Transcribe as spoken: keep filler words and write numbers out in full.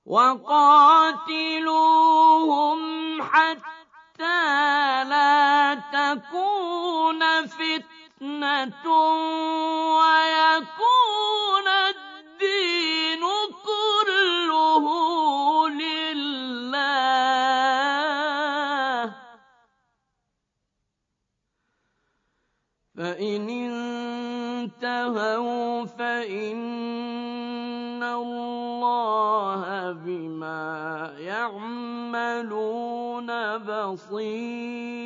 وقاتلوهم حتى لا تكون فتنة ويكون الدين كله لله، فإن انتهوا فإن الله بما يعملون بصير. بما يعملون بصير. يعملون بصير.